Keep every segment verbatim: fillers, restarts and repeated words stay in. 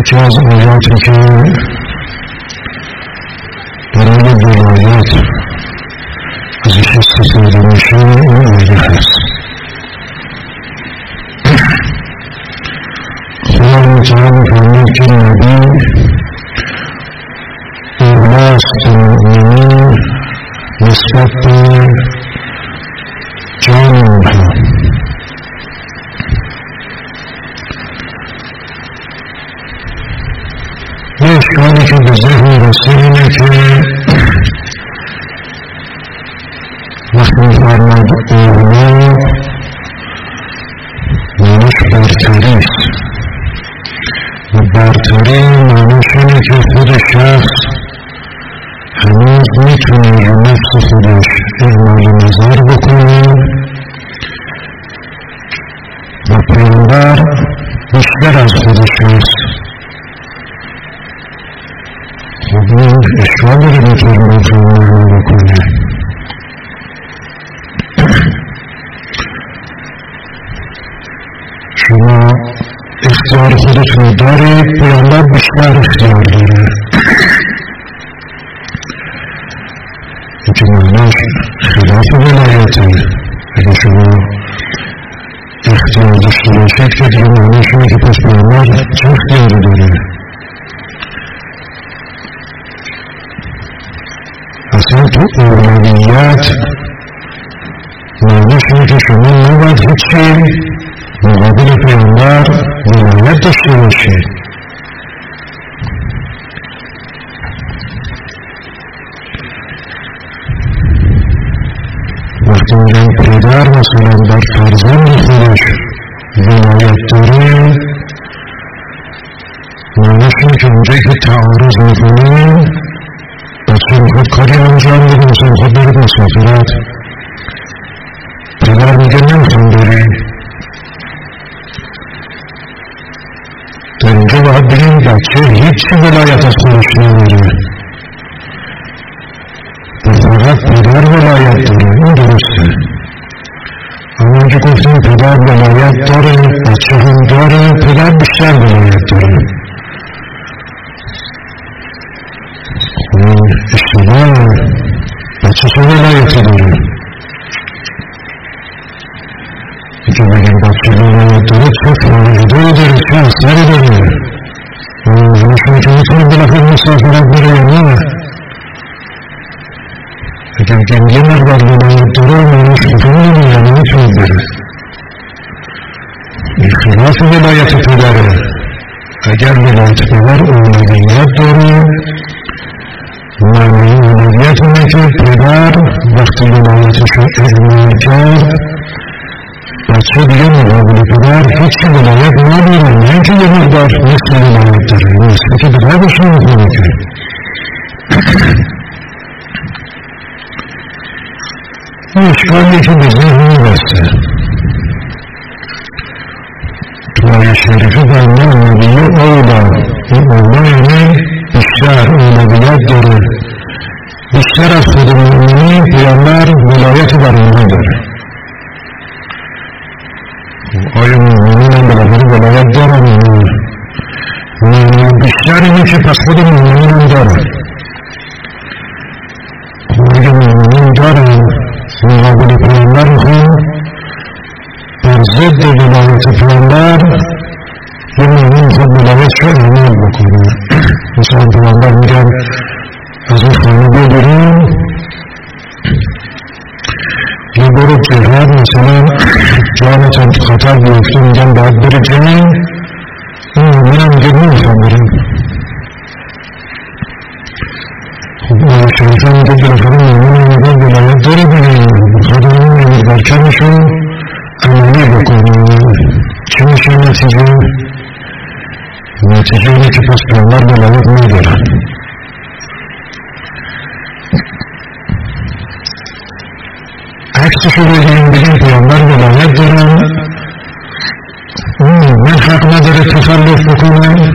یکی از آیاتی که برای ولایت ازش استفاده میشه این آیه هست. خدا متعال میفرماید که نبی اولاست مؤمنین نسبت به جان اونها. یه اشکالی که به ذهن رسید اینه که وقتی میفرماید اولا معنیش برتری است و برتری معنیش اینه که خود شخص هنوز میتونه رو نفس خودش اعمال نظر بکنه و پیامبر بیشتر از خودش هست. خب این اشکال داره بطور مطمئن رو بکنه. شما اختیار خودتون دارید، پیامبر بیشتر اختیار داره. این که معناش خلاف ولایته. اگه شما اختیار داشته باشید که دیگه معناش اینه که پس پیامبر چه اختیاری داره؟ اصلا تو اولویت معنیش اینه که شما نباید هیچی مقابل پیامبر ولایت داشته باشید. وقتی میگن پدر مثلا بر فرزند خودش ولایت داره، معنیش اینه که اونجایی که تعارض میکنه بچه میخواد کاری انجام بده، مثلا میخواد برید مسافرت، پدر میگه نمیخوام بری. در اینجا باید بگیم بچه هیچی ولایت از خودش نداره و فقط پدر ولایت داره. این درسته. اما اینکه گفتیم پدر ولایت داره، بچه هم داره، پدر بیشتر ولایت داره. اشتباه. بچه چه ولایتی داره؟ اینکه بگیم بچه ولایت داره چه فایده داره، چه اثری داره؟ همشون که میتونه بالاخره مسافرت بره یا نه؟ اگر بگیم یه مقدار ولایت داره معنیش خودم نمیده، یعنی میتونه بره. این خلاف ولایت پدره. اگر ولایت پدر اولویت داره، معنی اولویت اینه که پدر وقتی ولایتش رو اعمال کرد بچه دیگه مقابل پدر هیچی ولایت نداره، نه اینکه یه مقدار مثل ولایت داره، مثل که پدر بشه نمیکنه که. این اشکالیه که به ذهن میبسته. تو آیه شریفه فرمان نبیه اولا، این اولا یعنی بیشتر اولویت داره، بیشتر از خود مؤمنین پیامبر ولایت بر اونها داره. آیا مؤمنین هم بالاخره ولایت دارن؟ مؤمنین بیشتر اینه که پس خود مؤمنین هم دارن. اگه مؤمنین دارن مقابل پیامبر میخوان بر ضد ولایت پیامبر یه مؤمن میخواد ولایتش رو اعمال بکنه. مثلا پیامبر میگن از اون خانه بگیریم یه برو جهاد، مثلا جانت هم خطر بیفته، میگن باید بری جنگ، این مؤمن هم میگه نمیخوام بریم. خب آیه شریفه میگه بالاخره مؤمن هم میگه ولایت داره دیگه، میخواد اون عملکردش رو عملی بکنه. چی میشه نتیجه؟ نتیجه اینه که پس پیامبر ولایت نداره. عکسشو بگیم بگیم پیامبر ولایت دارن، اون مؤمن حق نداره تخلف بکنه.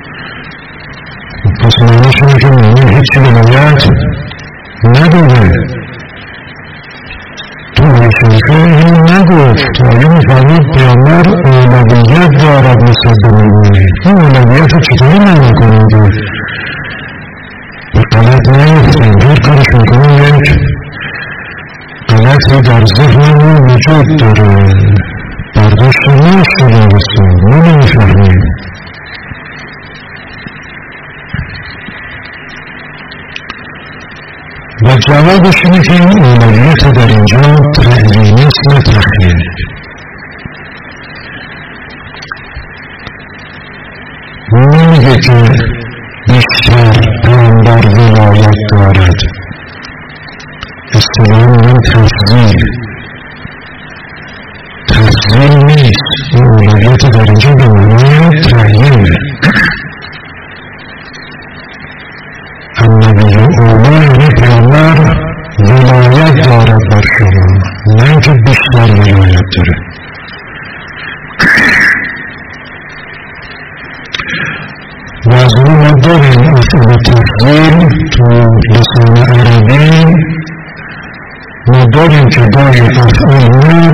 پس معنیش اینه که مؤمن هیچی ولایت نداره. تو آیه شریفه این نگفت. آیه میفرمود پیامبر اولویت دارد نسبت به مؤمنین. این اولویت رو چطوری معنا کنیم که به غلط نیفتیم؟ هر کارش میکنیم یک غلطی در ذهنمون وجود داره، برداشت نشده بسیم، ما نمیفهمیم. و جوابش اینه که این اولویت در اینجا تعیینیسم تخیلی. نمیگه که بیشتر پیامبر ولایت دارد، اصطلاح میگن تفضیل. تفضیل نیست، این اولویت در اینجا به معنای تعیینه. النبی اولا یعنی پیامبر ولایت دارد بر شما، نه اینکه بیشتر ولایت داره. و از اون ما داریم افعال تفضیل تو لسان عربی، ما داریم که گاهی افعال نه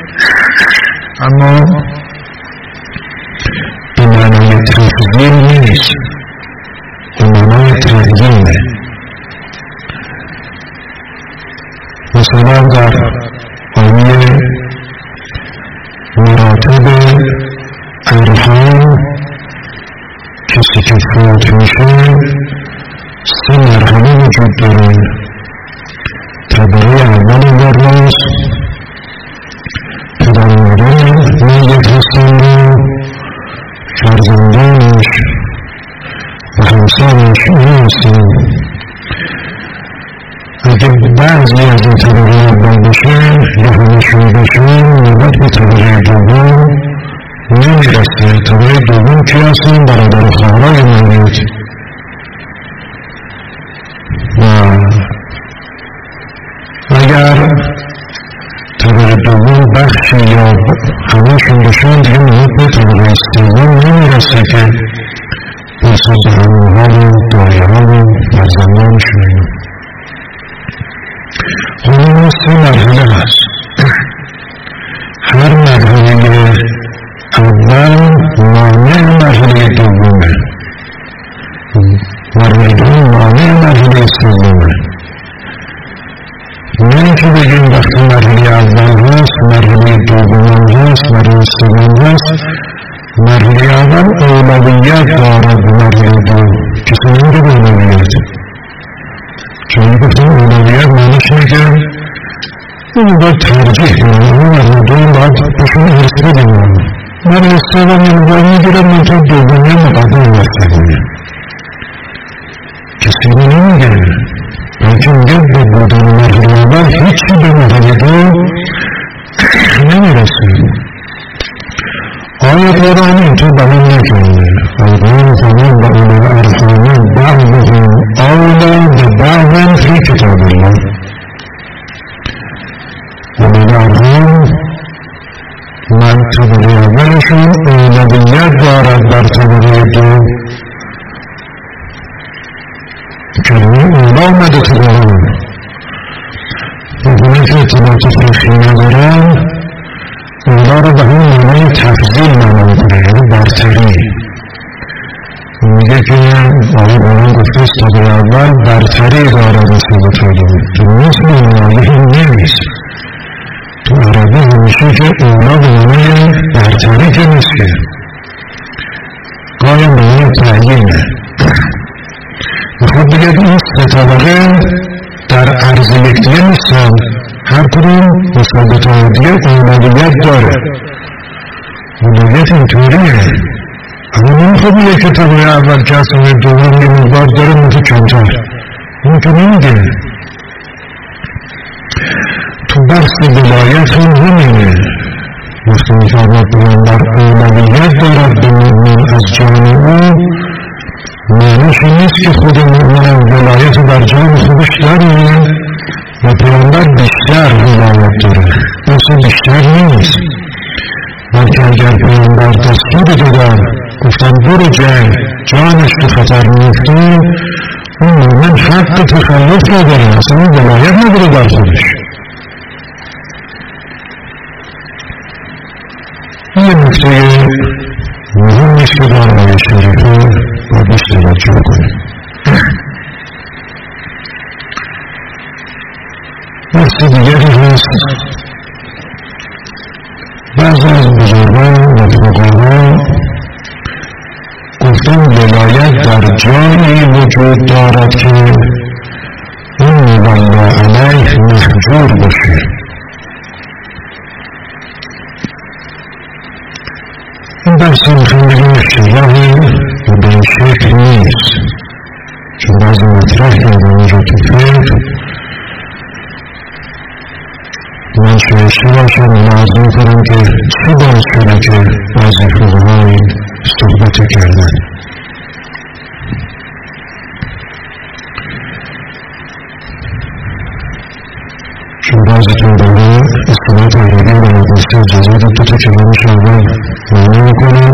اما به معنای تفضیل نیست، به معنای تعیینه. مثلا در آیه مراتب ارحام کسی که فوت میشه سه مرحله وجود داره. طبقه اول ورناس پدر مادر میت هستن و فرزندانش و همسرش نیستن. اگه بعضی از این طبقه اول بشن یا همشون بشن نوبت به طبقه دوم نمیرسه. طبقه دوم کی هستن؟ برادر و خواهرای میت. و اگر طبقه دوم بخشی یا همشون بشن دیگه نوبت به طبقه سوم نمیرسه که برسن به هموها و دایه ها و فرزندانشون. خانم سه مرحله هست. هر مرحله اول مانع مرحله دومه، مرحله دوم مانع مرحله سومه. نه که بگیم وقتی مرحله اول هست مرحله دوم هست مرحله سوم هست. مرحله اول اولویت دارد به مرحله دوم، کسی نمیده به اولویت. چون گفتم اولویت معنیش اینه که اون باید ترجیح کنم، اون مرحله دوم باید بشون ارث بدیم. مرحله سوم این باید میگیرد منطقه دومی مقدم نستگویم. کسی رو نمیگه، بلکه میگه به بودن مرحله اول هیچی به مرحله دو نمیرسه. آیت قرآن اینطور بیان نکرده. القرآن زمان و اولو ارحام بعضهم اولا ببعض فی کتاب الله. اولو ارحام من طبقه اولشون اولویت دارد بر طبقه دو. کلمه اولا آمده تو قرآن. بگونه که اطلاعات فقهی ندارن اولا رو به همون معنای تفضیل معنا کنه، یعنی برتری. میگه که آقای قرآن گفته است طبقه اول برتری دارد نسبت به طبقه دوم. مثل این آیه این نیست. تو عربی همیشه که اولا به معنای برتری که نیست، که گاهی معنای تعیینه. میخواد بگه این سه طبقه در عرض یکدیگه نیستن، هر کدوم نسبت به طبقه دیگه اولویت داره. اولویت اینطوریه. اما نمیخواد بگه که طبقه اول که اصلا دوم یه مقدار داره منطقه کمتر. اون که نمیگه. تو بحث ولایت هم همینه. وقتی میفرماد پیامبر اولویت دارد به مؤمن از جان او، معنیش نیست که خود مؤمن ولایت بر جان خودش داره و پیامبر بیشتر ولایت داره. اصلا بیشتر نیست، بلکه اگر پیامبر دستور دادن گفتن برو جنگ جانش تو خطر میفته، اون مؤمن حق تخلف نداره، اصلا ولایت نداره در خودش. یه نکته مهم نیست که در آیه شریفه با بیش توجه کنیم. بحث دیگری هست. بعضی از بزرگان و فقها گفتن ولایت در جایی وجود دارد که اون مولا علیه محجور باشه. این بحثی میخوام بگیم اشتباهی و به این شکل نیست، چون بعضی مطرح کردن اینجا تو فقه. من شایسته باشم و عرض میکنم که چی باعث شده که بعضی فقها این صحبت کردن. چون بعضیتون داره اصطلاحات عربی و مدرسه اجازه دید دوتا کلمه‌اش اول معنی میکنم.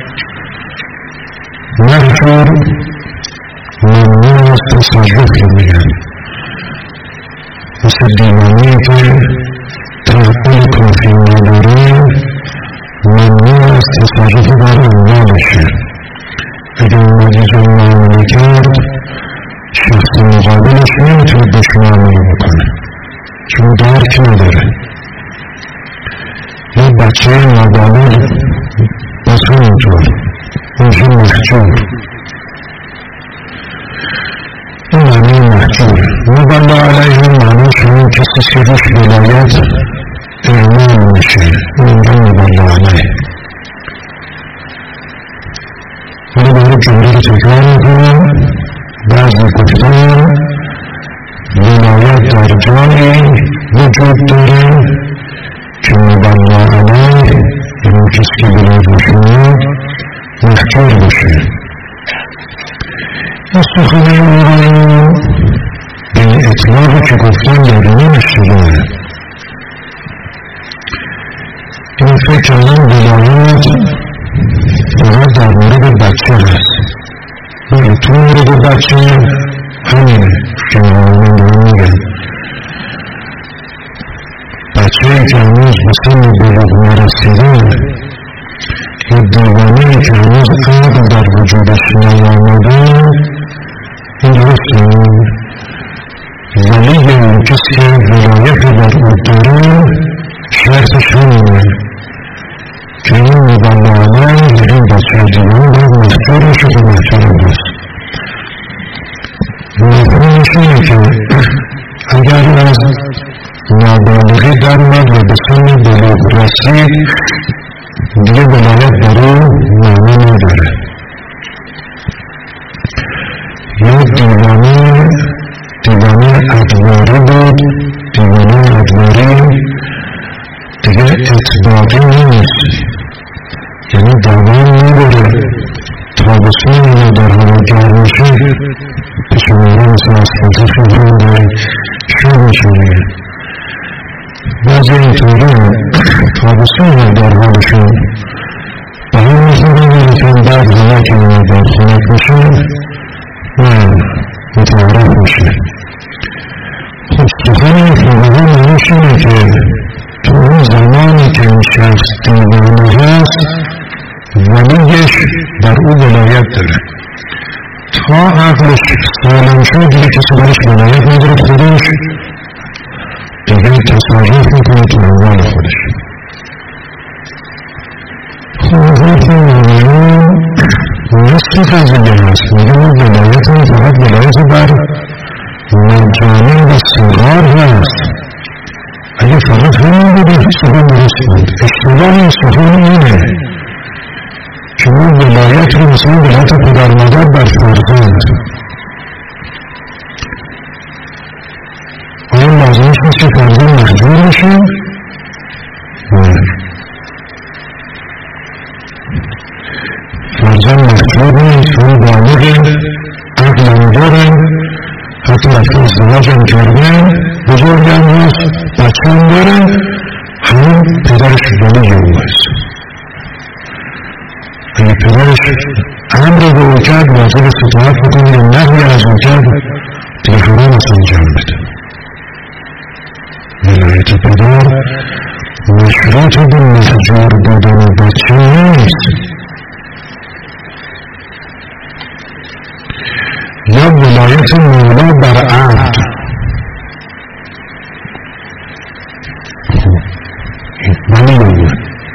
محجور ممنوع از تصرف که میگن، مثل دیوانه‌ای که تعقل کافی نداره ممنوع از تصرف بر اموالشه. اگر اومد یه جایی معامله کرد، شخص مقابلش نمیتونه بهش معامله بکنه چون درک نداره. یا بچه نابالغ باز همینطور میشه محجور. این معنی محجور. مولا علیه معنی شما کسی که روش ولایت اعمال میشه، اینجا مولا علیه. ولی باید جمله رو تکرار میکنم. بعضی گفتن ولایت در جایی وجود داره که مولا علیه، یعنی کسی که ولایت باشه محجور باشه. این سخنه اون به اطلاقی که گفتن یادونه اشتباهه. این فکر کردن ولایت فقط در مورد بچه هست. بله تو مورد بچه همینه که مقامون دارم میگن. بچه ای که هنوز به سن بلوغ نرسیده یا دیوانه‌ای که هنوز عقل در وجودش نیامده، این درسته. ولی اون کسی که ولایت بر او داره شرطش همینه که این مولا علیه، این بچه دیوانه باید محجور باشه که محجور هست. مفهومش اینه که اگر از نابالغی در اومد و به سن بلوغ رسید دیگه ولایت برای معنی نداره. یا دیوانه دیوانه ادواری بود، دیوانه ادواری دیگه اطباقی نیست، یعنی دوام نداره. تابستون اینو در هوا گرم میشه پشماره مثل اسفلتی خیلی داری شو میشه. بعضی اینطوره تابستون اینو در حالشون به هم میخوره ولیکن بعد هوا که اینو در خونک بشه نه متعارف میشه. خب سخن فقها معنیش اینه که تو اون زمانی که این شخص دیوانه هست ولیش بر او ولایت داره. تا عقلش سالم شد دیگه کسی برش ولایت نداره، خودش دیگه تصرف میکنه تو اموال خودش. خب حرف مولانا نصف قضیه هست. میگه ما ولایت هم فقط ولایت بر مجانی و صغار هست. اگه فقط همین بوده سخن درست بود. اشتباه این سخن اینه که ما ولایت رو مثلا ولایت پدر مادر بر فرزند، آیا لازمش نیست که فرزند محجور بشه؟ نه، فرزند محجور نیست. چون بالغ عقل داره، حتی رفته ازدواج هم کرده، بزرگ هم هست، بچه هم داره، همون پدرش ولی او هست. اگه پدرش امر به او کرد واجب اطاعت بکنه یا نهی از او کرد دیگه حرام است انجام بده. ولایت پدر مشروط به محجور بودن بچه نیست. یا ولایت مولا بر عبد. ولی بگه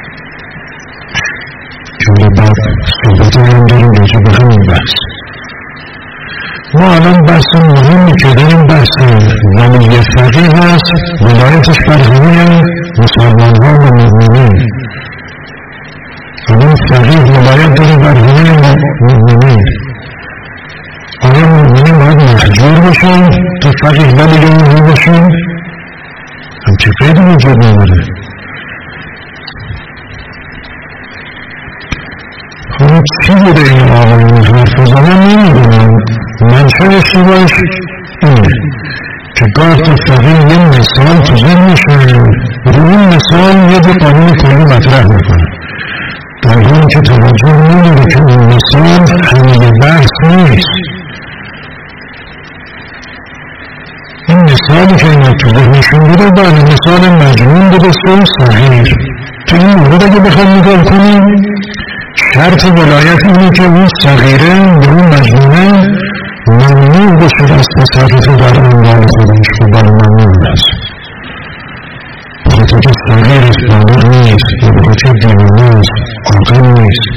جمله بعد صحبت هم داریم راجع به همین بحث. ما الان بحث مهمی که داریم بحث ولی فقیه هست، ولایتش بر همه مسلمان ها و مؤمنین. الان فقیه ولایت داره بر همه مؤمنین. آیا مؤمنین باید محجور باشن تا فقیه ولی مؤمن باشن؟ همچه قیدی وجود نداره. حالا چی بوده این آقایون حرف زدن نمیدونم. منشه اشتباهش اینه که گاه تا فقیه یه مثال تو ذهنشه، روی این مثال یه دو قانون کلی مطرح میکنه، در حالی که توجه نمیده که اون مثال همه بحث نیست. این مثالی که اینا تو ذهنشون بوده بله مثال مجنون بوده و صحیح. تو این مورد اگه بخواد نگاه کنیم شرط ولایت اینه که اون صغیره یا اون مجنونه ممنوع باشه از تصرف در اموال خودش و بر ممنوع است. بخاطر که صغیر است، بالغ نیست، یا بخاطر دیوانه است، عاقل نیست.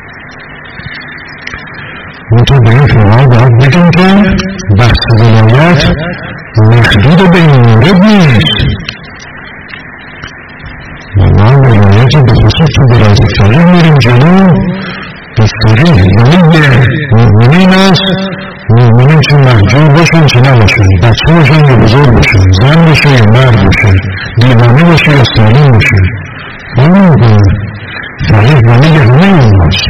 منطقه به این فقها باید بگیم که بحث ولایت محدود به این مورد نیست. ما ولایت به خصوص تو برای فقیه میریم جلو. به فقیه ولی مؤمنین است، مؤمنین چه محجور باشن چه نباشن، بچه باشن یا بزرگ باشن، زن باشه یا مرد باشه، دیوانه باشه یا سالم باشه. همه میکنه فقیه ولی همه این باشه.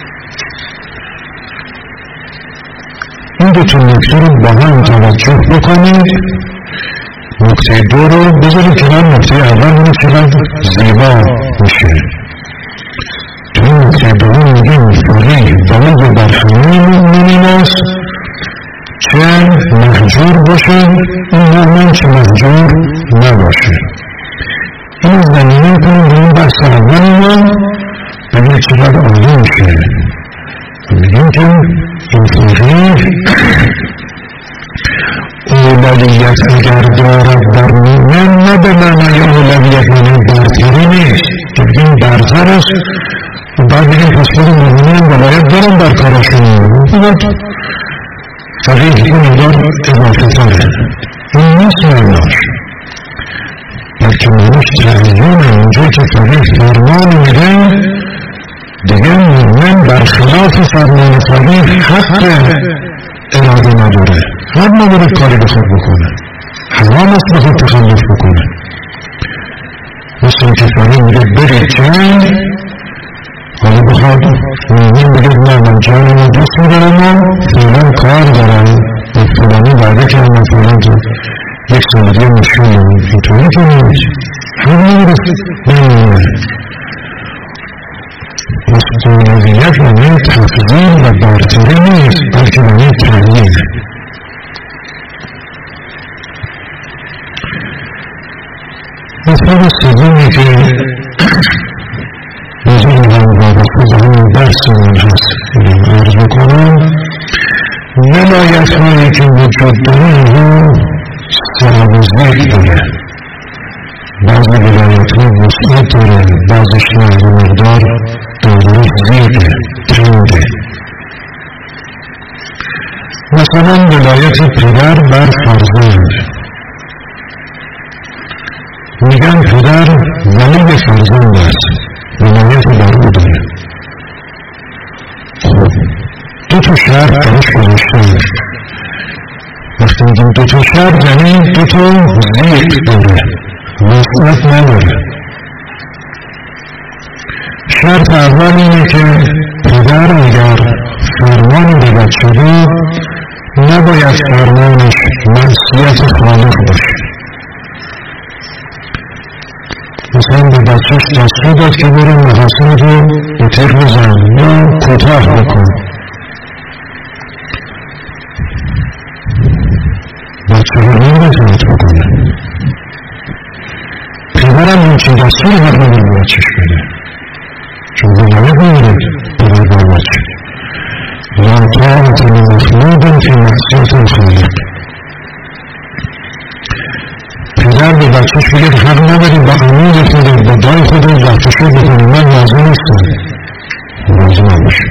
این دو تا نکته رو با هم توجه بکنید. نکته دو رو بذارید کنار نکته اول اینو چقدر زیبا میشه. تو این نکته دو رو میگیم فقیه ولی بر همه مؤمنین است چه محجور باشه این مؤمن چه محجور نباشه. این زمینه کنیم به این بحث اول ما ببینید چقدر عالی میشه. میگیم که این فقیه اولویت اگر دارد در مؤمن نه به معنای اولویت یعنی برتری نیست که بگیم برتر است و بعد بگیم پس خود مؤمنین ولایت دارن بر کارشون. فقیه این مقدار اضافه تره. این نیست معناش، بلکه معناش تعیینه. اونجا که فقیه فرمان میده دیگه مؤمن برخلاف فرمان فقیه حق اراده نداره، حق نداره کاری بخواد بکنه، حرام است بخواد تخلف بکنه. مثل که فقیه میگه برید جنگ، حالا بخواد مؤمن بگه نه من جنگ رو دوست میدارم و فعلا کار دارم و فلانی وعده کردم و فلان تو یک سال دیگه مشکل دارم. اینطوری که نیست، حق نداره نمیمونه. پس اولویت معنی تفضیل و برتری نیست بلکه معنی تعیین. مطلب سومی که بزرگ هم وابسته به همین بحثمون هست عرض بکنم، ولایت هایی که وجود داره اینها صاحب ذکر داره. بعضی ولایت ها وسعت داره، بعضیش نه مقدار داره زیده تنده. مثلا ولایت پدر بر فرزند، میگن پدر ولی فرزند است، ولایت بر او داره. خب دو تا شرط درش گذاشتن. وقتی میگیم دو تا شرط یعنی دو تا زیر داره، وسعت نداره. شرط اول اینه که پدر اگر فرمان به بچه داد نباید فرمانش معصیت خالق باشه. مثلا به بچهش دستور داد که برو محاسن رو به تیغ بزن یا کوتاه بکن، بچه رو نمیتونید بکنه. پدرم این چه دستور حق نمیده بچهش بده، چون ولایت نمیده طاعة لمخلوق في معصیت الخالق. پدر به بچهش بگه حق نداری با عمود خودت با دای خودت رفتشو بکنی، من راضی نیستم، راضی نباشه.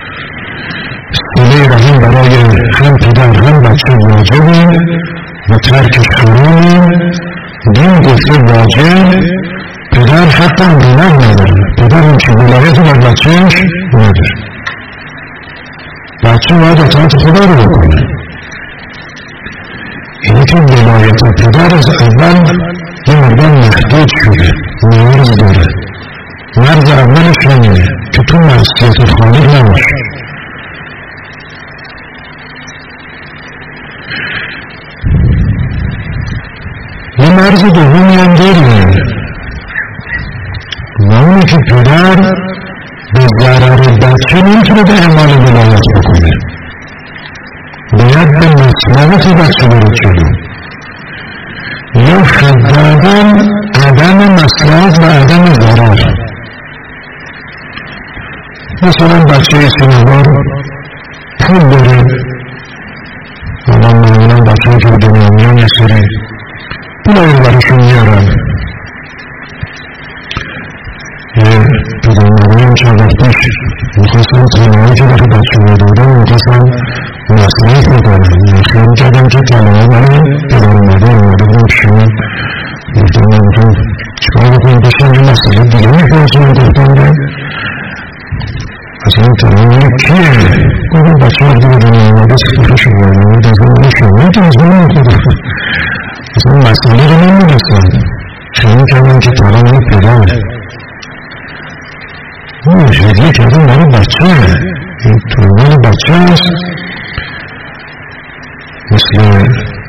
صله رحم برای هم پدر هم بچه واجبه و ترکش حرامه. دین گفته واجب، پدر حتی هم گناه نداره، پدر این که ولایت بر بچهش نداره، بچه باید اطاعت خدا رو بکنه. اینه که ولایت پدر از اول یه مقدار محدود شده، مرز داره. مرز اولش همینه که تو معصیت خالق نباشه. یه مرز دومی هم داریم و اونه که پدر به ضرر بچه نمیتونه به اعمال ولایت بکنه، باید به مصلحت بچه بره جلو، یا حداقل عدم مصلحت و عدم ضرر. مثلا بچه سینوار پول داره، آدم معمولا بچه که به دنیا میان یه سری پولایی برشون میارن. یه پدرمانی هم چند وقتش میخواستن طلعه که برای بچه میدادن میخواستن مصرف بکنن، یا خیلی کردن که طلعه برای پدر مادر اومده بودن پیشون، گفتن نمیتون چکار بکنم باشن یه مسئله دیگه میخواستن، گفتن که اصلا طلعه مالی کیه؟ گفتن بچه وقتی به دنیا اومده سفرش باید از من شما که از من نمیخواد اصلا مسئله رو نمیدونستن، خیلی کردن که طلعه مالی پدره. اون هدیه کردن برای بچه، این طلعه بچه هست، مثل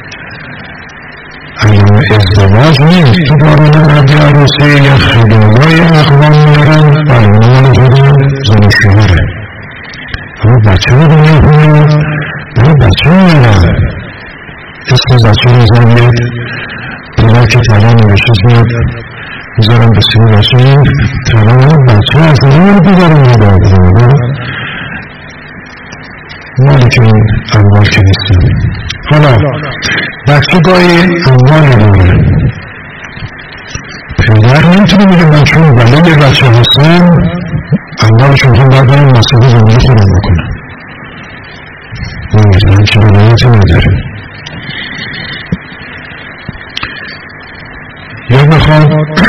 ایام ازدواج نیست. تو دارون عبی عروسی یا خیلالای اقوام میارن برنامه خودم زن شوهره، اما بچه رو دنیا کنه برای بچه میارن. اسم بچه رو زنید پدر که طلا نوشته زید میذارم به سیم بچه، طلا بچه هست نمون پدر میدارد مالک این اموال که نیستم. حالا بچه گاهی اموال داره، پدر نمیتونه میگه من چون ولی بچه هستم اموالشون هم باید برای مسئله زندگی خودم بکنم، نمیتونم چه ولایتی نداره. یا میخواد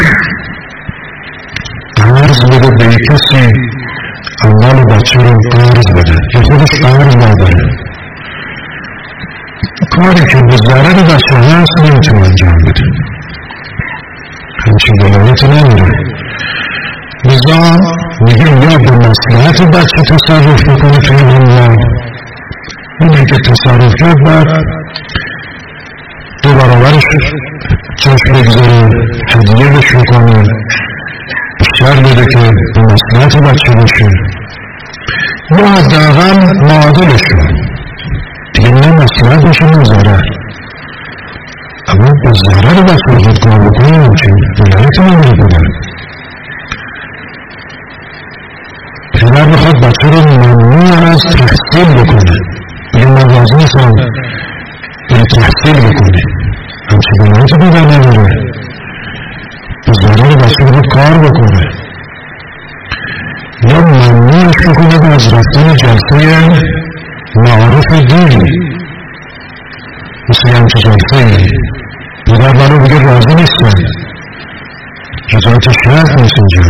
قرض بده به یک کسی اموال بچه رو قرض بده یا خودش قرض نداره، کاری که به ضرر بچه هست نمیتونه انجام بده، همچین ولایتی نداره. لذا میگه یا به مصلحت بچه تصرف بکنه توی اموال، اینه که تصرف کرد بعد دو برابرش چشم بگذاره، هدیه بهش بکنه، بیشتر بده که به مصلحت بچه باشه، یا حداقل معادلش رو دیگه نه مصلحت باشه نه ضرر، اما به ضرر بچه خود کار بکنه همچین ولایت نمیره بودن. پدر میخواد بچه رو ممنوع از تحصیل بکنه، بگه من راضی نیستم بره تحصیل بکنه، همچین ولایت بودن نداره، به ضرر بچه رو کار بکنه، یا ممنوعش بکنه از رفتن جلسه معارف دینی، مثل همچه جلسه پدر برای بگه راضی نیستن، رضایت شرط نیست اینجا،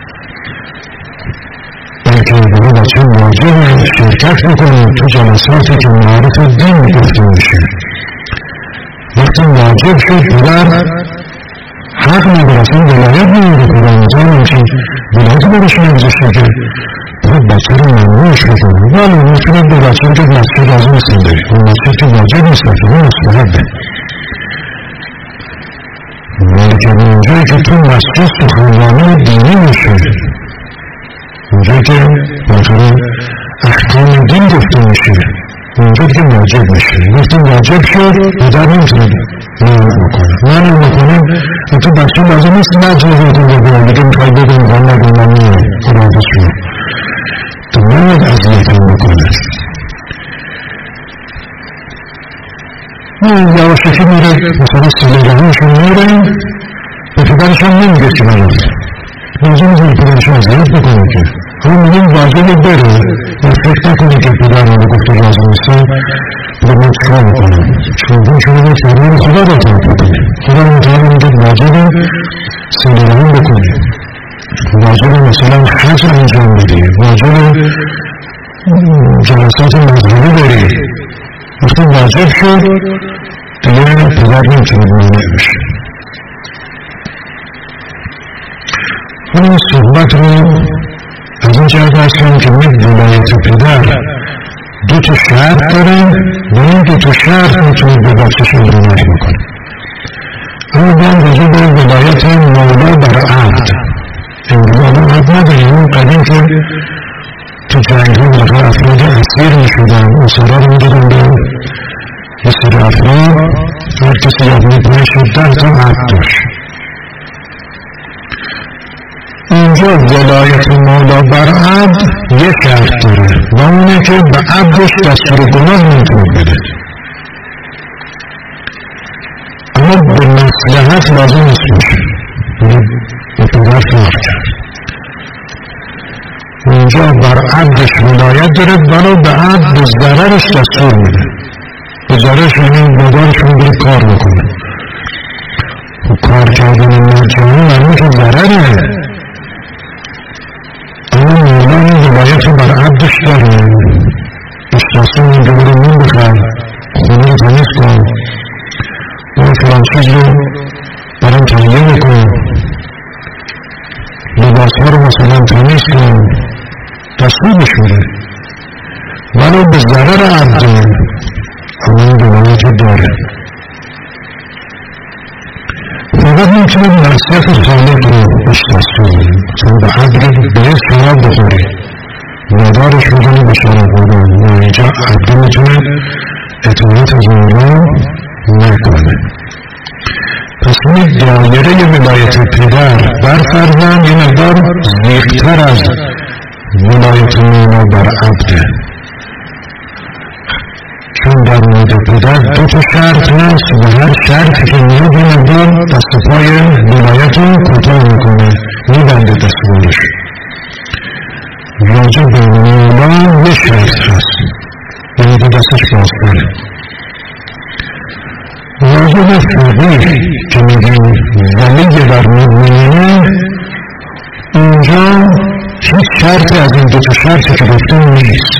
بلکه برای بچه واجب شرکت بکنه تو جلساتی که معارف دین گفته میشه. وقتی واجب شد پدر حق نداره، اصلا ولایت نمیده خدا اینجا همچین ولایت برش نگذاشته که باید بچه رو ممنوعش بکنه. ولی میتونم به بچه رو که مسجد راضی نیستن داری، اون مسجد که واجب نیست که اون مستحبه، ولی که اونجایی که تو مسجد سخنرانی دینی میشه، اونجایی که بالاخره احکام دین گفته میشه، اونجا که واجب میشه. وقتی واجب شد پدر نمیتونه منع بکنه، منع بکنه تو بچه لازم نیست نجاز بکنه بگه دیگه میخوای بگه میخوای نگه من میره خداحافظ شد، تو نمید اذیتم بکنه، این یواشکی میره مثلا سلیقه‌هاشون میره به پدرش هم نمیگه که برد لازم نیست پدرش هم اذیت بکنه که اما میگیم واجبه بره یا فکر نکنه که پدر رو گفته لازم نیست به من چکار میکنم چون شما باید فرمان خدا رو اطاعت بکنه خدا رو اطاعت میگه واجبه سلیقه‌ها بکنه واجبه مثلا حج انجام بدی واجبه جلسات مذهبی داری وقتی واجب شد دیگه پدر نمیتونه مانع بشه. این صحبت رو از این جهت هستم که یک ولایت پدر دو تا شرط داره و این دو تا شرط میتونه به بچه‌ش امرانه بکنه. اما بیان راجع به ولایت مولا بر عبد امروز آدم عبد نداریم اون قدیم که تو جنگ ها بالاخره افراد اسیر میشدن اسرا رو میدادن به یه سری افراد هر کسی یاد میکنه شد ده تا عبد داشت. اینجا ولایت مولا بر عبد یه شرط داره و اونه که به عبدش دستور گناه نمیتونه بده اما به مصلحت لازم نیست باشه به پدر فرق کرد. اینجا بر عبدش ولایت داره ولو به عبد به ضررش دستور میده به ضررش یعنی مادرش میگه کار بکنه و کار کردن مرجعی معلومه که ضرره اما مولا این ولایت رو بر عبدش داره بهش دستور میده برو نون بخر خونه رو تمیز کن برو فلان چیز رو برام تهیه بکن لباس ها رو مثلا تمیز کن دستورش میده ولو به ضرر عبده اما این ولایت داره فقط میتونه نصیحت خالق رو بهش دستور میده مثلا به عبد به شراب بخوری مادرش میتونه به شراب بخوری و اینجا عبده میتونه اطاعت از مولا نکنه. پس این دایره ولایت پدر بر فرزند یه مقدار زیغ‌تر از ولایت مولا بر عبده چون در مورد پدر دو تا شرط هست و هر شرطی که میاد یه مقدار دست پای ولایت رو کوتاه میکنه میبنده دستورش. راجع به مولا یه شرط هست یعنی که دستش بازتره. راجع به فقیه که میگیم ولی بر مؤمنینه اینجا هیچ شرطی از این دو تا شرطی که گفتم نیست.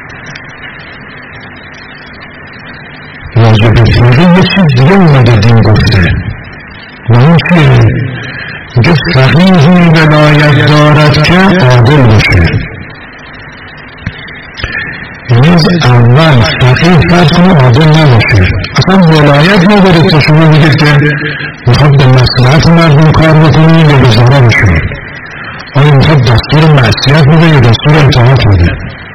راجع به فقیه یه چیز دیگه اومده دین گفته و اون چیه؟ میگه فقیهی ولایت دارد که عادل باشه. یعنی از اول فقیه فرض کنه عادل نباشه اصلا ولایت نداره تا شما بگید که میخواد به مصلحت مردم کار بکنی یا به ضررشون آیا میخواد دستور معصیت بده یا دستور اطاعت بده.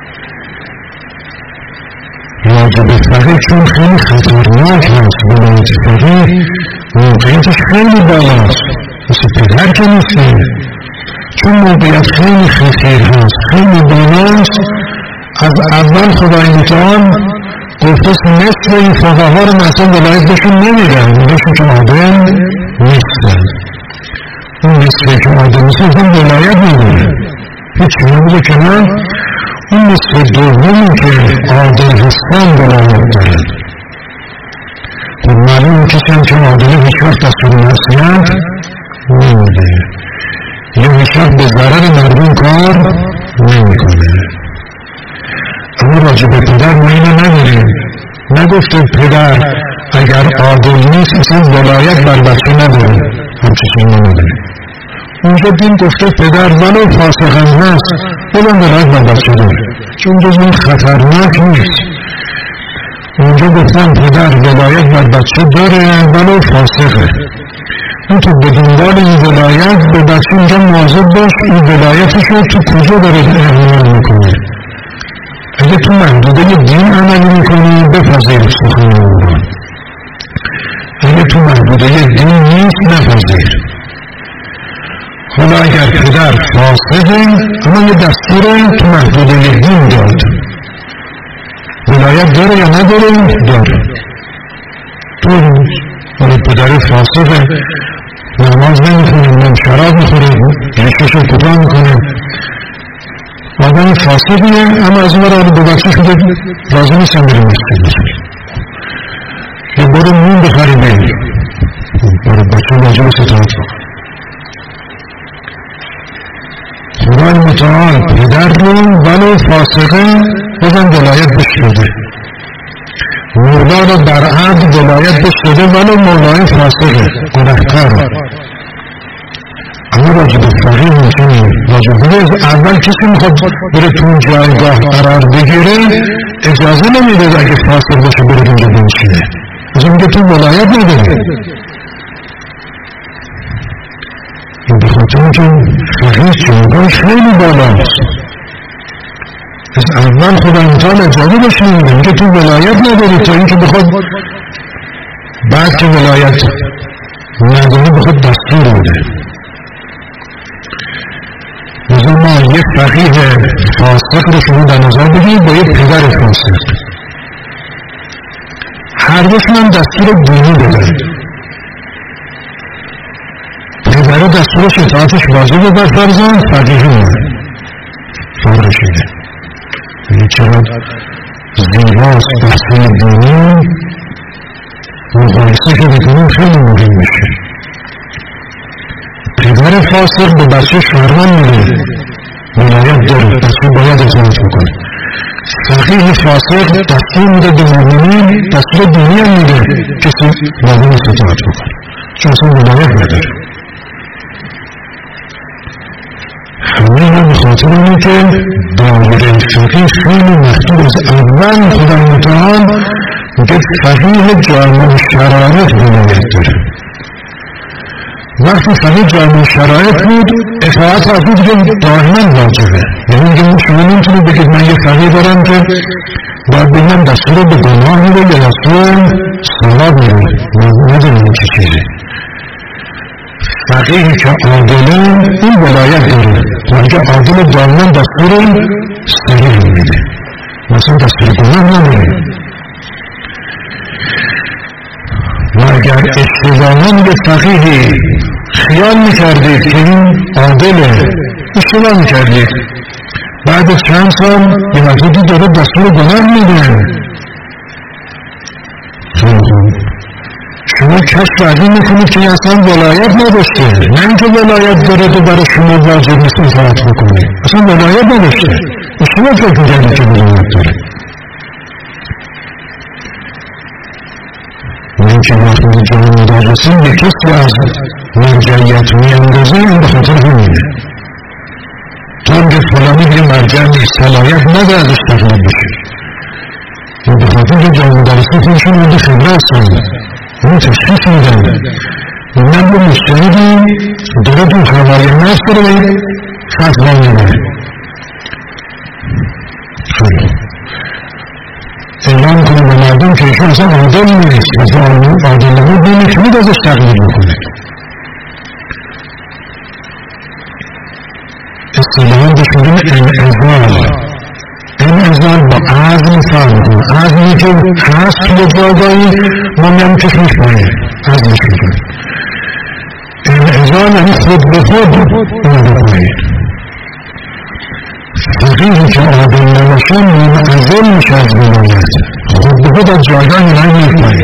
راجع به فقیه چون خیلی خطرناک هست ولایت فقیه موقعیتش خیلی بالاست مثل پدر که نیسته چون موقعیت خیلی خطیر هست خیلی بالاست. از اول خدای متعال گفته نصف این فقه ها رو مثلا ولایت بهشون نمیدن بهشون که عادل نیستن اون نصفی که عادل نیستن اون ولایت نمیدن هیچ نبوده که من اون نصف دومی که عادل هستن ولایت دارن. خب معلوم کسی هم که عادله هیچ وقت دستور معصیت نمیده یا هیچ وقت به ضرر مردم کار نمیکنه. اما راجع به پدر ما اینو نداریم نگفته پدر اگر عادل نیست اصلا ولایت بر بچه نداره همچه چیزی نداره. اونجا دین گفته پدر ولو فاسق هم هست اونم ولایت بر بچه داره چون جز خطرناک نیست. اونجا گفتن پدر ولایت بر بچه داره ولو فاسقه اون تو به دنبال این ولایت به بچه اینجا مواظب باش این ولایتش رو تو کجا داره اعمال میکنه. اگه تو محدوده دین عمل میکنی بپذیر سخن مولا اگه تو محدوده دین نیست نپذیر. حالا اگر پدر فاسقه اما یه دستور تو محدوده دین داد ولایت داره یا نداره؟ داره. طول اون پدر فاسقه، نماز نمیخونه، نم شراب میخوره، ریشش رو کوتاه میکنه، آدم فاسقیه، اما از اون برای به بچه شده لازم نیستم بریم مسجد. یه برو نون بخری بیر، برای بچه لازم ستاعت بکن. خدای متعال پدر رو ولو فاسقه بازم ولایت بهش داده، مولا رو بر عبد ولایت بهش داده ولو مولای فاسقه گناهکار. اما راجب فقیه نمیتونی، راجب فقیه اول کسی میخواد بره تو اون جایگاه قرار بگیره اجازه نمیده اگه فاسق باشه بره اونجا بنشینه، از اون میگه تو ولایت نداری. این بخاطر که فقیه جایگاهش خیلی بالاست، از اول خدا امتحان اجازه بشه نمیده، میگه تو ولایت نداری تا اینکه بخواد بعد که ولایت نداری بخواد دستور بده. مثلا ما یک فقیه فاسق رو شما در نظر بگیرید با یک پدر فاسق، هر دوشون هم دستور دینی بده، پدر دستورش اطاعتش واجبه بر فرزند، فقیه نه، فرقش اینه. یعنی چرا زیباست بحث دینی مقایسه که بکنیم خیلی مهم میشه. پدر فاسق به بچهش فرمان میده، ولایت داره، بچه باید اطاعت بکنه. فقیه فاسق دستور میده به مؤمنین، دستور دینی هم میده کسی لازم است اطاعت بکنه، چون اصلا ولایت نداره. همه هم بخاطر اینه که دایره فقیه خیلی محدود، از اول خدای متعال میگه فقیه جامع شرایط ولایت داره. وقتی فقیه جامع شرایط بود اطاعت از بود که دائما واجبه، یعنی میگه شما نمیتونید بگید من یه فقیه دارم که باید بگم دستور به گناه میره یا دستور ثواب میره، نداریم این که چیزی. فقیه که عادله این ولایت داره، وقتی عادل دائما دستور صحیح میده، مثلا دستور گناه نمیره. و اگر اشتباهاً به فقیه خیال میکردید که این عادله، اشتباه میکردید، بعد چند سال یه مجدی داره دستور گناه میده، شما کشف بعدی میکنید که اصلا ولایت نداشته، نه اینکه ولایت داره تو برای شما واجب نیست اطاعت بکنید، اصلا ولایت نداشته، اشتباه فکر میکردید که ولایت داره. و اینکه وقتی جامعه دارسیم به کسی از مرجعیت میاندازه، این به خاطر همینه. تو هم که فلانی دیگه مرجع نیست، صلاحیت نده ازش تقلید بشه، این به خاطر که جامعه دارسیم خودشون مورد خبره هستن، اون تشخیص میدن، من به مجتهدی داره تو هوای نفس داره فتوا میده، اعلام کنه به مردم که ایشون اصلا عادل نیست، اصلا عادل نمود نمیتونید ازش تقلید بکنید. اصطلاحاً بهش میگن انعزال. انعزال با عزم فرق کنه، عزمی که هست توی جاگاهی ما میام کشمش باید عزمش میکنه. انعزال یعنی خود به خود اینو بکنید. فقیه که عادل نباشه منعزل میشه از ولایت، خود به خود از جایگاه اینایی میکنه.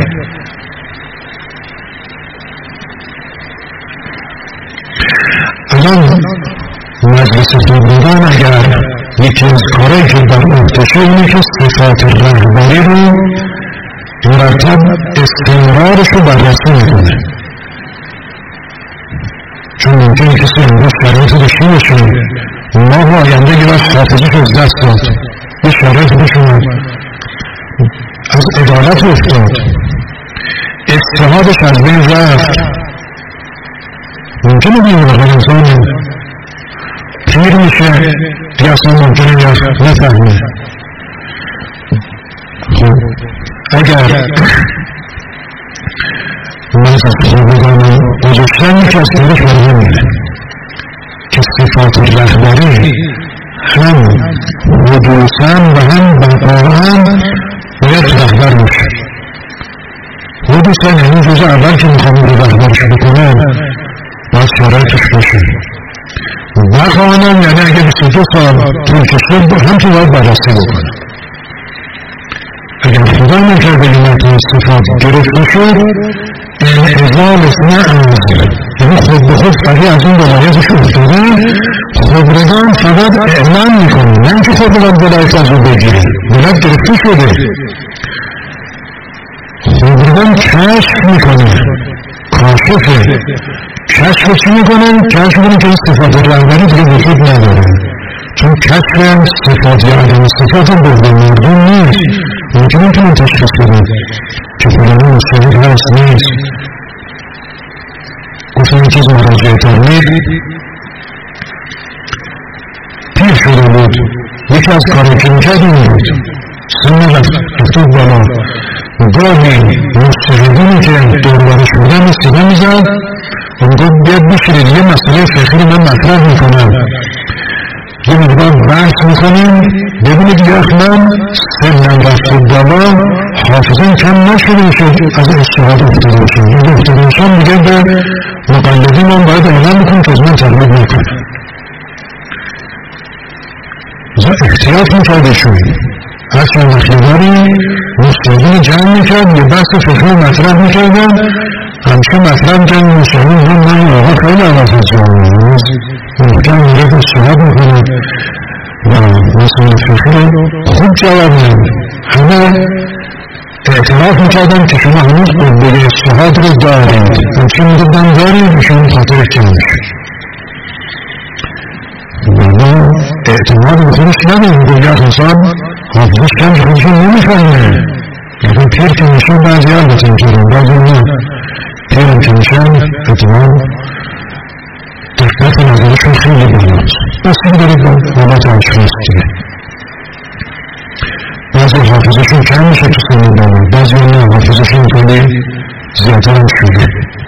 الان مجلس خودبودان اگر یکی از کارهایی که بر عهده‌شه اینه که صفات رهبری رو مرتب استمرارش رو بررسی میکنه، چون ممکنه کسی امروز شرایط داشته باشه ماه آینده یه وقت حافظش از دست داد، یه شرایط بشوند از عدالت افتاد، اجتهادش از بین رفت، ممکنه بیم واقعا انسان پیر میشه دیگه اصلا ممکنه نفهمه. خب اگر مجلس خودبودان گذاشتن یکی از کارش برای میره که صفات رهبری هم حدوثاً و هم بقاعاً باید رهبر باشه. دوستان یعنی روز اول که میخوام رو رهبرش بکنم باید شرایطش باشه بخوانم، یعنی اگه بیست و دو سال طول کشید هم تو باید بررسی بکنم. اگر خدا نکرده این صفات گرفته شد انعزال اسمه انزل، یعنی خود به خود فقیه از اون ولایتش افتاده، خبرگان فقط اعلام میکنه، نه اینکه خبرگان ولایت از اون بگیره، ولایت گرفته شده، خبرگان کشف میکنه، کاشفه. کشف چی میکنه؟ کشف میکنه که این صفات رهبری دیگه وجود نداره، چون کشف صفات یا عدم صفات هم بهده مردم نیست. ممکنه که من تشخیص بدم که فلانی مستقیل هست نیست. گفتم این چیز مراجعه ترمید پیر شده بود، یکی از کاری که میکرد این بود سن رفتود بالا، گاهی مستقیدونی که دوربارش بودن استیده میزد اون گفت بیاد بشیرید یه مسئله فقهی من مطرح میکنم، یه مقدار بحث میکنیم ببینید یه اخمن سنم رفتود بالا حافظم کم نشده میشه از اجتهاد افتاده میشه، این افتاده میشه میگه به مقلدین من باید اعلام بکنم که از من تقلید میکنم. احتیاط میکرده شوی اصلا مخیداری مستقیم جمع میکرد یه بحث فقهی مطرح میکردن، همشه مطرح میکرد مستقیم هم من آقا خیلی عوض از جامعه محکم میرد اجتهاد میکنه و مسئله فقهی خوب جواب نمید. همه اعتراف میکردن که شما هنوز قبول اجتهاد رو دارید، همچه میگردن دارید شما خاطر کم میشید بنا اعتماد به خودش نداریم. گویا انسان حافظش کم که خودشون نمیفهمه، لیکن پیر که میشن بعضی البته اینطورن، بعضی نه پیر که میشن اعتماد دقت نظرشون خیلی بالاست. بسید دارید با حالت اشخاص دیگه، بعضی حافظشون کم میشه تو سنی بالا، بعضی نه حافظشون خیلی زیادتر هم شده.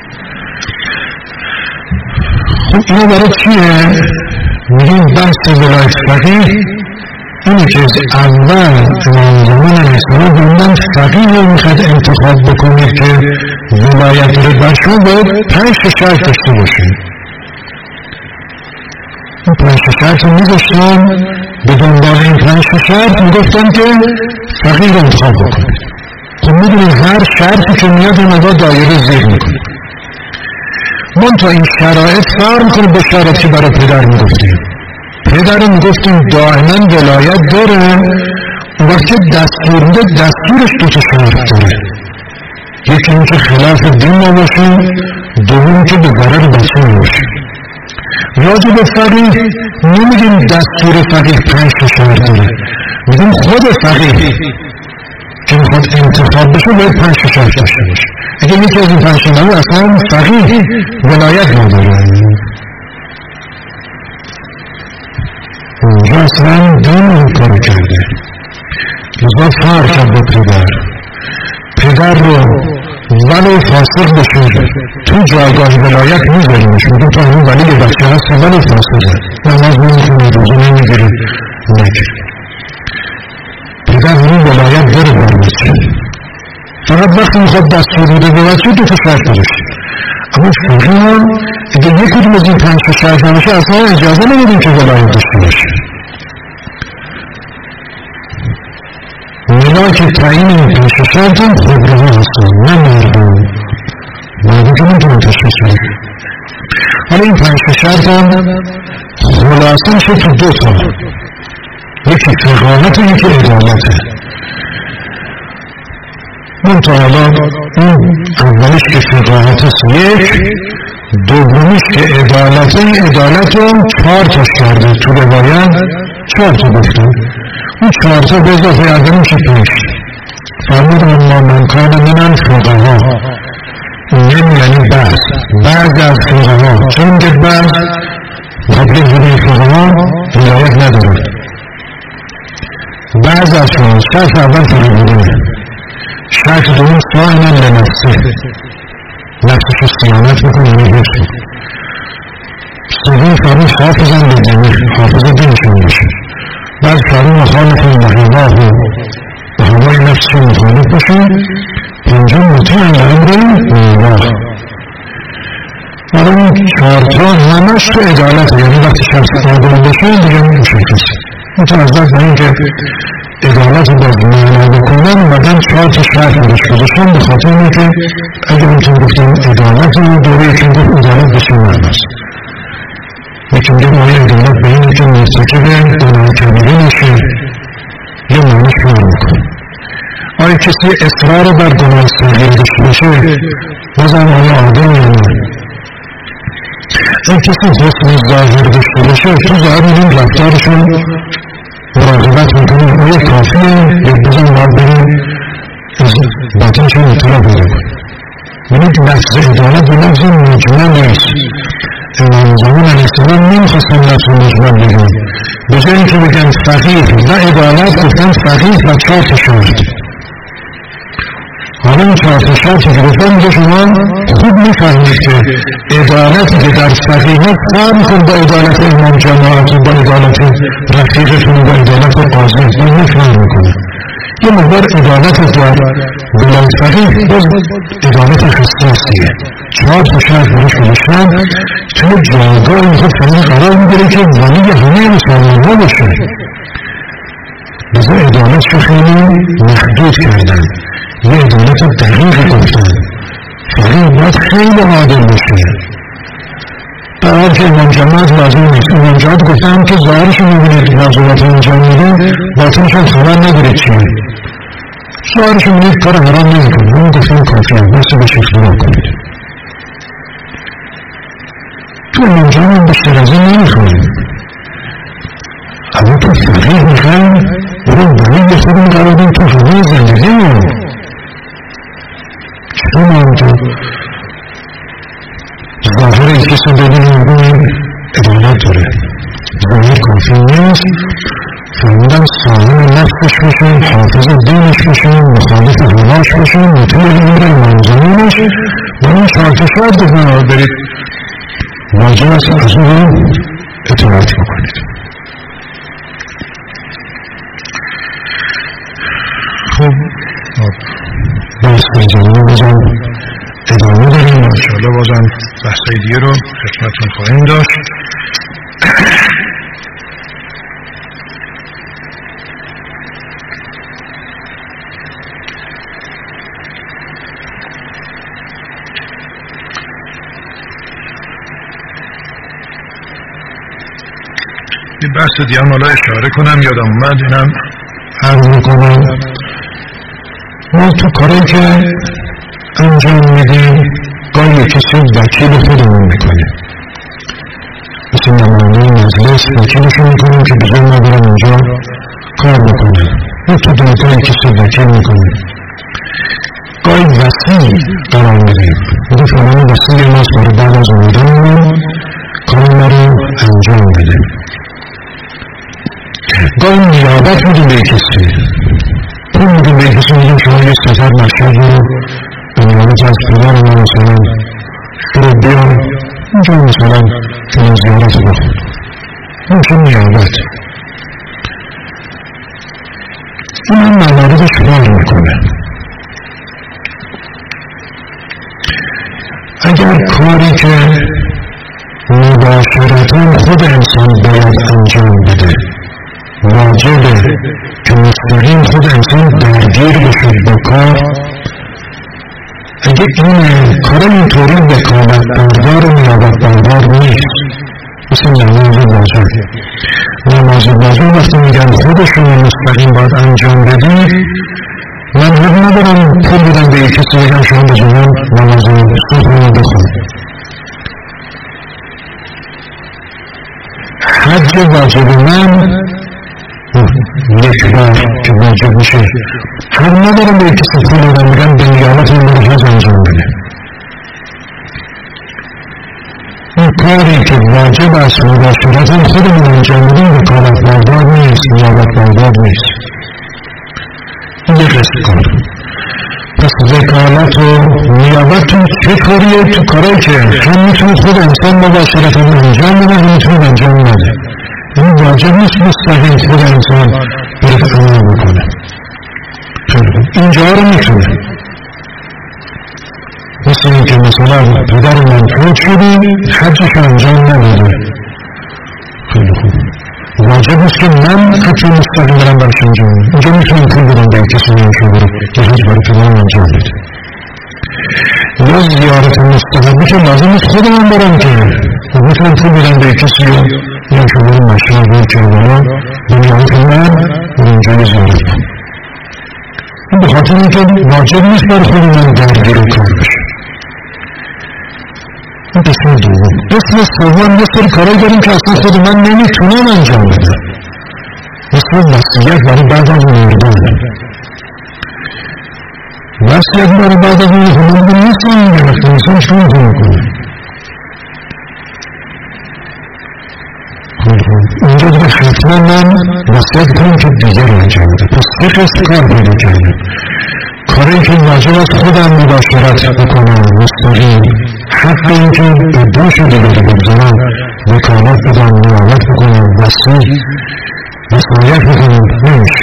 خب اینو برای چیه؟ میگیم بحث ولایت فقیه اینه که اول امام زمان علیه السلام بودن فقیه رو میخواد انتخاب بکنید که ولایت رو برشون باید پنج شرط داشته باشید. این پنج شرط رو میذاشتن به دنبال این پنج شرط میگفتن که فقیه رو انتخاب بکنید. خب میدونید هر شرطی که میاد اون اول دایره زیر میکنه. من تا این شرایط فرق میکنه به شرایطی برای پدر میگفتیم. پدر میگفتیم دائما ولایت داره، اون وقت که دستور میده دستورش دو تا شرط داره، یکی اینکه خلاف دین نباشه، دوم که به ضرر بچه نباشه. راجع به فقیه نمیگیم دستور فقیه پنج تا شرط داره، میگیم خود فقیه که میخواد انتخاب بشه باید پنج تا شرط داشته باشه. اگه یکی از این پنج تا نبود اصلا فقیه ولایت نداره. اونجا اصلا دین این کارو کرده، لذا فرق کرد با پدر. پدر رو ولی فاسق بشه تو جایگاه ولایت میذاریمش، میگم تو همون ولی یه بچه هست ولی فاسقه، نماز نمیخونه، روزه نمیگیره، نگیره. پدر همون ولایت داره بر بچه، فقط وقتی میخواد دستور بده به بچه دو تا شرط داشته. اما فقیه هم اگه یک کدوم از این پنج تا شرط نباشه اصلا اجازه نمیدیم که ولایت داشته باشه. ملاک تعیین این پنج تا شرط هم خبره هستن، نه مردم، مردم که نمیتونن تشخیص بدن. حالا این پنج تا شرط هم خلاصه میشه تو دو تا، یکی فقاهت و یکی عدالته. من تا حالا این اولیش که فقاهت است یک، دومیش که عدالت، این عدالت رو چهار تاش کرده تو روایت، چهار تا گفته، اون چهار تا به اضافه کرده میشه پنج. فرمود اما من کان من الفقها، این یعنی بعض بعض از فقها، چون که بعض قبل بودن فقها ولایت ندارد. بعض از فقها شرط اول فرق بودنه، شرط دوم صائما لنفسه، نفسش رو صیانت میکنه یعنی حفظ میکنه. سوم فرمود حافظا به دینه، حافظ دینشون باشه. بعد فرمود مخالف به هواه و هوای نفسش مخالف باشه. پنجم اونجا مطیع الامر الله. حالا این چهارتا همش تو عدالت، یعنی وقتی شخص عادل بشه دیگه مشخصه. متوجه به این که عدالت باز معنا بکنن اومدن چهار تا شرط برش گذاشتن، به خاطر اینه که اگه همتون گفتم عدالت رو دوره یکم گفت عدالت به چه معناست. یکم گفت آیا عدالت به اینه که مرتکب گناه کبیره نشه یا معنیش فرق میکنه. آیا کسی اصرار بر گناه صغیر داشته باشه بازم آیا عادل یا نه؟ اگه کسی حسن ظاهر داشته باشه تو ظاهر میدیم رفتارشون مراقبت میکنیم آیا کافیه یا بزن باید بریم از باطنشون اطلاع پیدا کنیم. ببینید لفظ عدالت به لفظ مجمل نیست. امام زمان علیه السلام نمیخواستن لفظ مجمل بگن، به جای اینکه بگن فقیه و عدالت گفتن فقیه و چهار تا شرط. حالا این چهار تا شرطی که گفتن میگه شما خوب میفهمید که عدالتی که در فقیه فرق میکنه با عدالت امام جماعت، با عدالت رفیقتون، با عدالت قاضی، این فرق میکنه. یه مقدار عدالت در بلای فقیه باز عدالت حساسیه. چهار تا شرط برش گذاشتن توی جایگاه میخواد فقیه قرار میگیره که ولی همه مسلمان ها باشه. بذار عدالت رو خیلی محدود کردن، یه عدالت دقیق گفتن. فقیه باید خیلی عادل باشه. در حال که امام جماعت لازم نیست. امام جماعت گفتن که ظاهرشون میبینید واجبات انجام میده، باطنشون خبر نداره چیه. ظاهرشون میبینید کار حرام نمیکنه، اون گفتن کافیه، بسه بهش اختراع کنید. تو امام جماعت بیشتر از این نمیخوایم. اما تو فقیه میخوایم برو برای خودم قرار دیم تو همه زندگی رو. چطور ما تو ظاهر این کسی ببینیم روی عدالت داره، ظاهر کافی نیست. فرمودن صاحب نفسش باشیم، حافظ دینش باشیم، مخالف هواش باشیم، مطیع امر امام زمانش و این چهار تا شرط گفتن برید واجب است از اون اطاعت بکنید. خب باز کنید بازم ادامه داریم و انشاءالله بازم بحثای دیگه رو خدمتتون خواهیم داشت. یه بحث دیگه هم حالا اشاره کنم یادم اومد، اینم عرض میکنم. ما تو کاری که انجام میدیم گاهی کسی وکیل خودمون میکنیم، مثل نماینده مجلس وکیلشون میکنیم که بجای ما برم اونجا کار بکنه، یا تو دادگاه کسی وکیل میکنیم. گاهی وسیع قرار میدیم، بگه فلان وسیع ماست برای بعد از اومدنمون کار ما رو انجام بدیم. گاهی نیابت میدیم به کسی، پول میدیم به کسی، میدیم شما یه سفر مشهد رو به نیابت از پدر ما مثلا برو بیا اینجا مثلا فلان زیارت رو بخون، میشه نیابت. این هم مواردش فرق میکنه. اگر کاری که مباشرتاً خود انسان باید انجام بده واجبه که مستقیم خود انسان درگیر بشه با کار، اگه این کار اینطوری وکالت بردار و نیابت بردار نیست، مثل نماز واجب. نماز واجب وقتی میگن خودشون مستقیم باید انجام بدی، من حق ندارم پول بدم به یک کسی بگم شما به جنان نماز صبح رو بخون. حج واجب من یک بار که واجب میشه حق ندارم به یک کسی پول بدم بگم به نیابت این رو حج انجام بده. این کاری که واجب است مباشرتا خودمون انجام بدیم وکالت بردار نیست، نیابت بردار نیست. این یک قسم کار. پس وکالت و نیابت تو چه کاریه؟ تو کارایی که هم میتونه خود انسان مباشرتا انجام بده هم میتونه انجام نده. این واجب نیست مستقیم خود انسان برای عمل بکنه. اینجا رو میتونه مثل این که مثلا پدر من فوت شده حجش انجام نداده. خیلی خوب، واجب است که من حج مستقیم برم برش انجام بدم. اینجا میتونم پول بدم به کسی نمیشه بره که حج برای پدرم انجام بده. یا زیارت مستقیمی که لازم است خودم برم که میتونم پول بدم به کسی یا یا شما مشهر و کربلا بنیانت من اونجا زیارت کنم. این به خاطر اینکه واجب نیست بر خود من درگیر و کار بشه. این قسم دوم. قسم سوم یه سری کارایی داریم که اصلا خود من نمیتونم انجام بدم، مثل وصیت برای بعد از مردن. وصیت برای بعد از مردن من نیستم میگه وقتی نیستم شما میتونم کنم. اینجا دیگه حتما من وصیت کنم که دیگر رو انجام بده. پس سه قسم کار پیدا کردم. کاری که واجب است خودم مباشرت بکنم مستقیم، حق این که ادعا شده دیگری بگذارم وکالت بدم، نیابت بکنم، وصی وصایت بکنم نمیشه.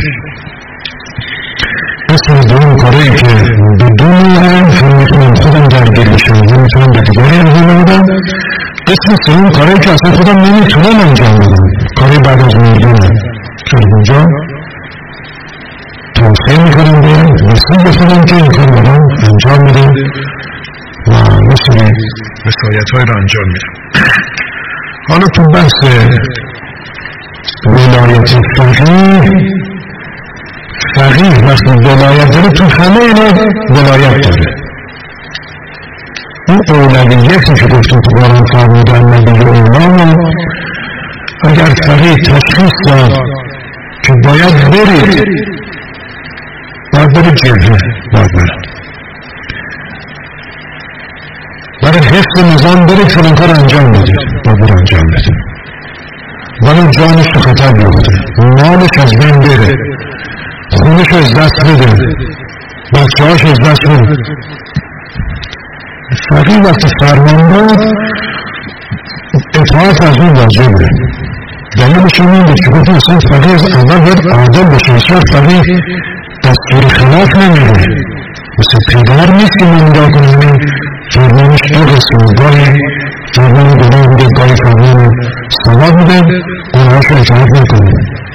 قسم دوم کاری که بدون هم میتونم خودم درگیر بشم یا میتونم به دیگری انجام بدم. قسم سوم کاری که اصلا خودم نمیتونم انجام بدم، کاری بعد از مردنم. چون اینجا توصیه میکنم به وصی بکنم که این کار برام انجام میدم و مثل وصایت های را انجام میدم. حالا تو بحث ولایت فقیه، فقیه وقتی ولایت داره تو همه اینا ولایت داره. این اولویتی که گفتم تو قرآن فرمودن نبی و امام، اگر فقیه تشخیص داد که باید برید باید برید جبهه باید برید برای حفظ نظام برید فلان کار انجام بدید باید برید انجام بدید ولی جانش تو خطر بیفته، مالش از بین بره، خونش از دست بده، بچه هاش از دست بده. فقیه وقتی فرمان داد اطاعت از اون واجبه. دلیلش این بود که گفتم اصلا فقیه از اول باید عادل بشه. اصلا فقیه دستور خلاف نمیره، مثل پدر نیست که من نگاه کنیم فرمانش دو قسمه، گاهی فرمان گناه میده گاهی فرمان ثواب میده، گناهاش رو اطاعت نکنیم.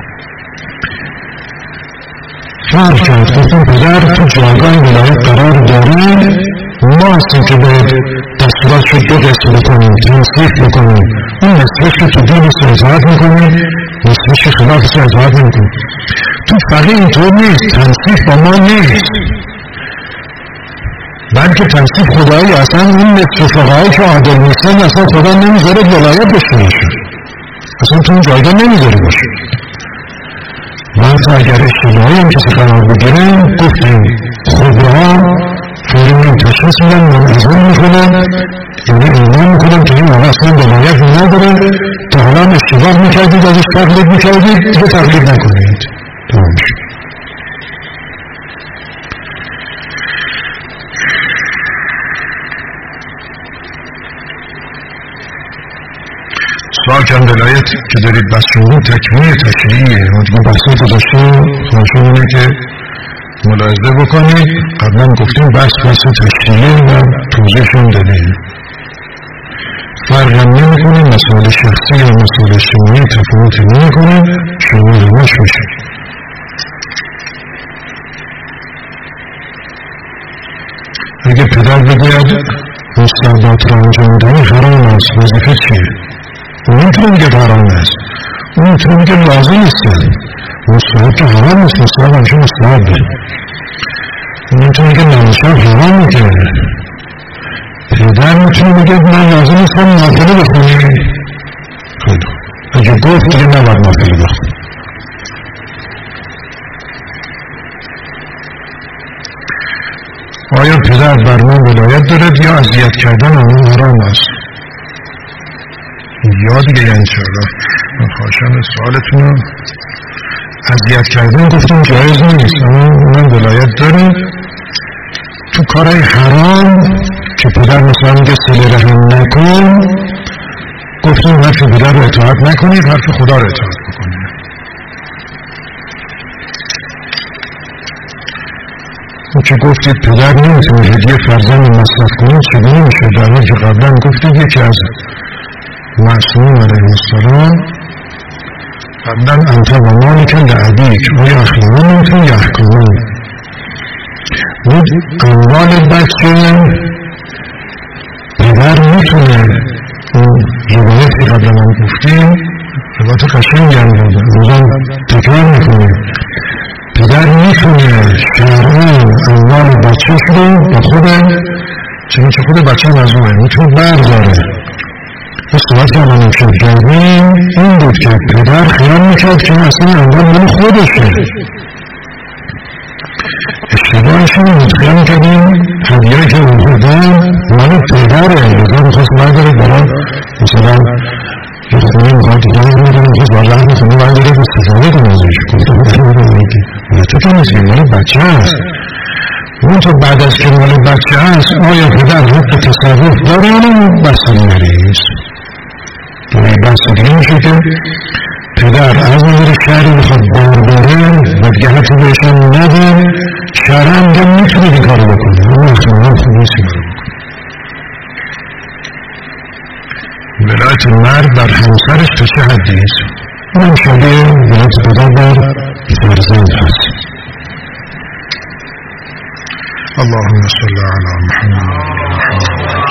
فرق کرد گفتم پدر تو جایگاه ولایت قرار داریم، ما هستیم که باید دستورات رو دو قسم بکنیم، تنصیف بکنیم. اون نصفش که تو دینش رو اطاعت میکنیم، نصفش که خلافش رو اطاعت نمیکنیم. تو فقیه اینطور نیست، تنصیف با ما نیست، بلکه تنصیف خدایی. اصلا این نصف فقهایی که عادل نیستن اصلا خدا نمیذاره ولایت بشه، اصلا تو اون جایگاه نمیذاره باشه. و حتی اگر اشتباهی هم کسی قرار بگیره گفتیم خبرها فوری من تشخیص میدن، من اذن میکنم، یعنی اعلام میکنم که این آقا اصلا ولایت نداره، تا حالا اشتباه میکردید ازش تقلید میکردید دیگه تقلید نکنید. تمام شد. سوال کم ولایت که دارید بس شروع تکمیل تشریعیه، ما دیگه بحثی گذاشتیم، خواهشون اینه که ملاحظه بکنید. قبلا گفتیم بحث بحث تشریعیه و توضیحشون دادیم. فرق هم نمی کنیم، مسائل شخصی یا مسائل اجتماعی تفاوت نمی کنیم، شما همش بشید. اگه پدر بگوید مستحبات را انجام دهی حرام است، وظیفه چیه؟ اون میتونه میگه حرام است، اون میتونه میگه لازم نیست. مستحب که حرام نیست، مستحب همیشه مستحبه. اون میتونه میگه نمازشان حرام میگه. پدر میتونه میگه من لازم نیستم نافله بخونی. خیلی اگه گفت دیگه نباید نافله بخون. آیا پدر بر من ولایت دارد یا اذیت کردن اون حرام است؟ یا دیگه یعنی چرا؟ من خواهشم سوالتون اذیت کردن گفتم جایز نیست، اما من ولایت دارم تو کارهای حرام که پدر مثلا میگه صله رحم نکن، گفتم حرف پدر رو اطاعت نکنید، حرف خدا رو اطاعت بکنید. اون که گفتید پدر نمیتونه هدیه فرزند مصرف کنید چگونه میشه؟ در حالی که قبلا گفتید یکی از معصومین علیه السلام قبلا انت و مالک لعبیک و یخلون یا یحکمون بود اموال بچه پدر میتونه اون روایت که قبلا هم گفتیم روایت قشنگی هم داده روزان تکرار میکنیم پدر میتونه شرعی اموال بچهش رو با خود چنانچه خود بچه مظلومه میتونه برداره این صحبت که ما نمشد کردیم این بود که پدر خیال میکرد که اصلا اموال مال خودشه اشتباهش این بود خیال میکردیم هدیه که اون خودم مال پدره لذا میخواست برداره برای مثلا یه خونه میخواد دیگه میکنه میخواست بازار میخونه برداره به استفاده کنه ازش گفته بودن میگه تو که نیست مال بچه هست اون تو بعد از که مال بچه هست آیا پدر حق تصرف داره یا بستگی نیست دوی بستگی میشه که پدر از نظر شهری میخواد بارداره و دیگه حتی بهشن نده شهر هم دیگه میتونه این کارو بکنه اون احتمالا خوب نیست این کارو بکنه ولایت مرد بر همسرش تا چه حدی است اون هم شبیه ولایت پدر بر فرزند هست اللهم صل علی محمد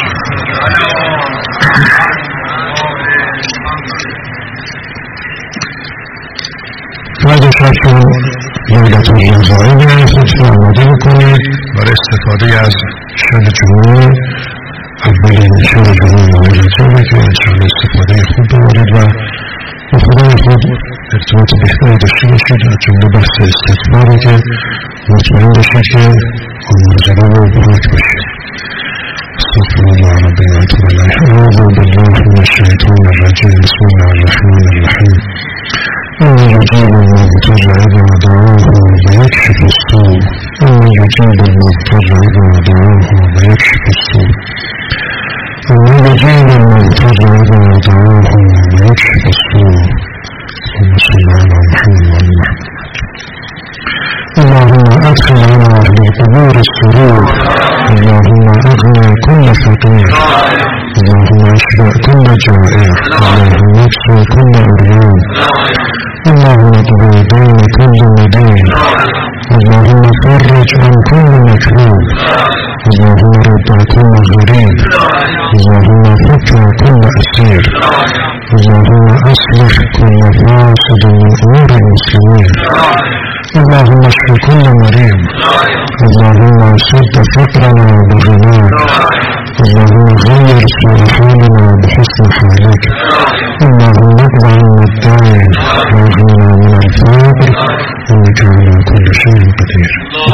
بعد شب چون لیلت الرضاعی بیایی خودتون آماده بکنید برای استفاده از شب جمعه اولین شب جمعه ماه رجبه که انشاءالله استفاده خوب ببرید و با خدای خود ارتباط بهتری داشته باشید از جمله بحث استغفاری که مطمئن باشید که آمرزگی رو بروک باشید استغفر الله ربی و اتوب الیه اعوذ بالله من الشیطان الرجیم بسم الله الرحمن الرحیم أمن يجيب المضطر إذا دعاه ويكشف السوء أمن يجيب المضطر إذا دعاه ويكشف السوء أمن يجيب المضطر إذا دعاه ويكشف السوء اللهم صل على محمد وعلى محمد اللهم أدخل على أهل القبور السرور اللهم أغنى كل فقير اللهم اشفع كل جائع اللهم اكسو كل عريان اللهم اقضي دين كل مدين اللهم فرج عن كل مكروه اللهم رد كل غريب اللهم فك كل أسير اللهم أصلح كل فاسد من أمور المسلمين اللهم اشف كل مريض اللهم سد فقرنا بغناك اللهم غير سوء حالنا بحسن حالك اللهم اقض عنا الدين واغننا من الفقر انك على كل شيء قدير